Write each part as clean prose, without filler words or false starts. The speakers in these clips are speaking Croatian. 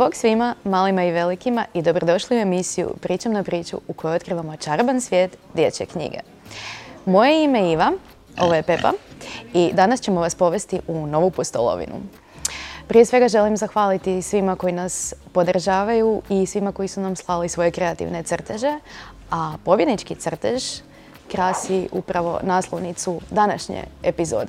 Bog svima, malima i velikima i dobrodošli u emisiju Pričam na priču u kojoj otkrivamo čaroban svijet dječje knjige. Moje ime je Iva, ovo je Pepa i danas ćemo vas povesti u novu pustolovinu. Prije svega želim zahvaliti svima koji nas podržavaju i svima koji su nam slali svoje kreativne crteže, a pobjednički crtež krasi upravo naslovnicu današnje epizode.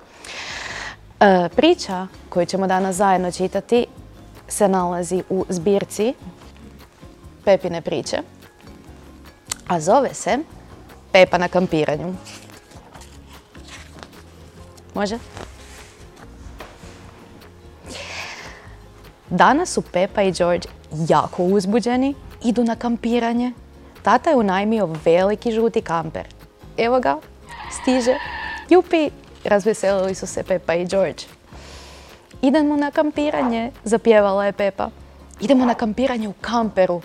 Priča koju ćemo danas zajedno čitati se nalazi u zbirci Pepine priče, a zove se Pepa na kampiranju. Može? Danas su Pepa i George jako uzbuđeni, idu na kampiranje. Tata je unajmio veliki žuti kamper. Evo ga, stiže. Jupi, razveselili su se Pepa i George. Idemo na kampiranje, zapjevala je Pepa. Idemo na kampiranje u kamperu.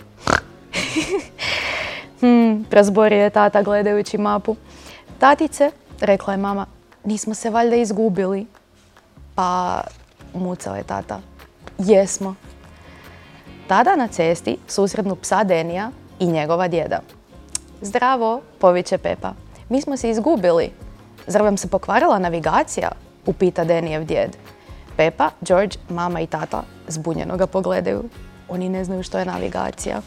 Prozborio je tata gledajući mapu. Tatice, rekla je mama, nismo se valjda izgubili. Pa, mucao je tata, jesmo. Tada na cesti susretnu psa Denija i njegova djeda. Zdravo, poviče Pepa. Mi smo se izgubili. Zar vam se pokvarila navigacija? Upita Denijev djed. Pepa, George, mama i tata zbunjeno ga pogledaju. Oni ne znaju što je navigacija.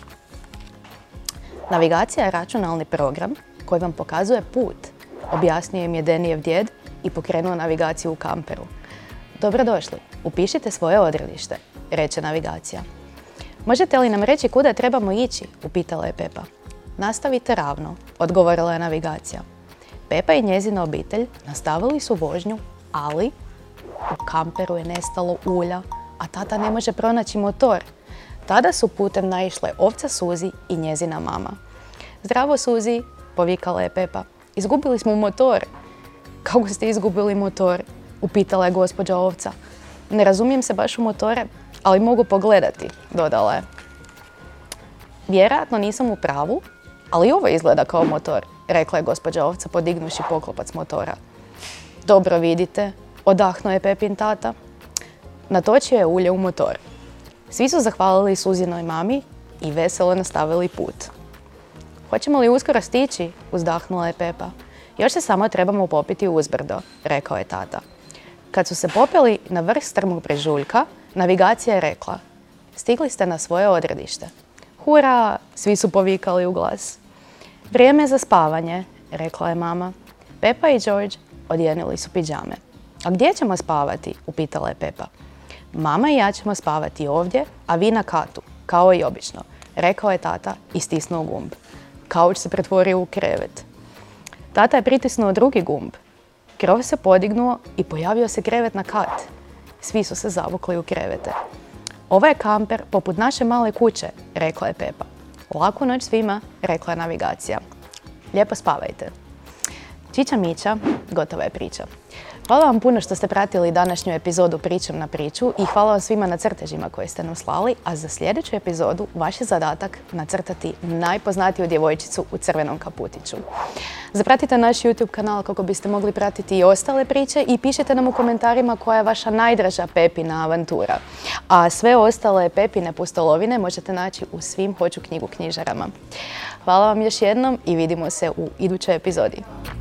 Navigacija je računalni program koji vam pokazuje put. Objasnio im je Denijev djed i pokrenuo navigaciju u kamperu. Dobrodošli, upišite svoje odredište, reče navigacija. Možete li nam reći kuda trebamo ići? Upitala je Pepa. Nastavite ravno, odgovorila je navigacija. Pepa i njezina obitelj nastavili su vožnju, ali u kamperu je nestalo ulja, a tata ne može pronaći motor. Tada su putem naišle ovca Suzi i njezina mama. Zdravo Suzi, povikala je Pepa. Izgubili smo motor. Kako ste izgubili motor? Upitala je gospođa ovca. Ne razumijem se baš u motore, ali mogu pogledati, dodala je. Vjerojatno nisam u pravu, ali ovo izgleda kao motor, rekla je gospođa ovca podignuši poklopac motora. Dobro vidite, odahnuo je Pepin tata. Natočio je ulje u motor. Svi su zahvalili Suzinoj mami i veselo nastavili put. Hoćemo li uskoro stići? Uzdahnula je Pepa. Još se samo trebamo popiti uzbrdo, rekao je tata. Kad su se popeli na vrh strmog brežuljka, navigacija je rekla: stigli ste na svoje odredište. Hura! Svi su povikali u glas. Vrijeme za spavanje, rekla je mama. Pepa i George odjenuli su pidžame. A gdje ćemo spavati? Upitala je Pepa. Mama i ja ćemo spavati ovdje, a vi na katu, kao i obično, rekao je tata i stisnuo gumb. Kauč se pretvorio u krevet. Tata je pritisnuo drugi gumb. Krov se podignuo i pojavio se krevet na kat. Svi su se zavukli u krevete. Ovo je kamper poput naše male kuće, rekla je Pepa. Laku noć svima, rekla je navigacija. Lijepo spavajte. Čiča miča, gotova je priča. Hvala vam puno što ste pratili današnju epizodu Pričam na priču i hvala vam svima na crtežima koje ste nam slali, a za sljedeću epizodu vaš je zadatak nacrtati najpoznatiju djevojčicu u crvenom kaputiću. Zapratite naš YouTube kanal kako biste mogli pratiti i ostale priče i pišite nam u komentarima koja je vaša najdraža Pepina avantura. A sve ostale Pepine pustolovine možete naći u svim Hoću knjigu knjižarama. Hvala vam još jednom i vidimo se u idućoj epizodi.